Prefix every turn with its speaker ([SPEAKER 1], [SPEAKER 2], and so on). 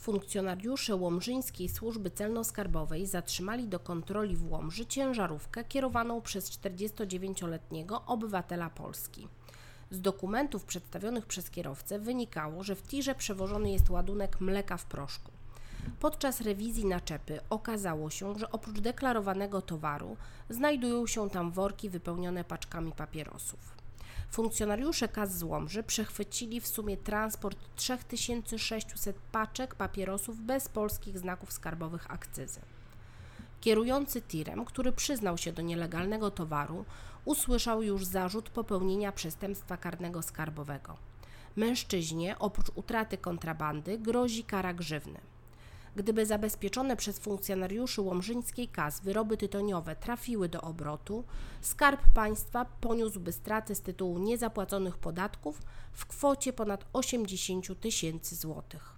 [SPEAKER 1] funkcjonariusze Łomżyńskiej Służby Celno-Skarbowej zatrzymali do kontroli w Łomży ciężarówkę kierowaną przez 49-letniego obywatela Polski. Z dokumentów przedstawionych przez kierowcę wynikało, że w tirze przewożony jest ładunek mleka w proszku. Podczas rewizji naczepy okazało się, że oprócz deklarowanego towaru znajdują się tam worki wypełnione paczkami papierosów. Funkcjonariusze KAS z Łomży przechwycili w sumie transport 3600 paczek papierosów bez polskich znaków skarbowych akcyzy. Kierujący tirem, który przyznał się do nielegalnego towaru, usłyszał już zarzut popełnienia przestępstwa karnego skarbowego. Mężczyźnie oprócz utraty kontrabandy grozi kara grzywny. Gdyby zabezpieczone przez funkcjonariuszy łomżyńskiej KAS wyroby tytoniowe trafiły do obrotu, Skarb Państwa poniósłby straty z tytułu niezapłaconych podatków w kwocie ponad 80 000 złotych.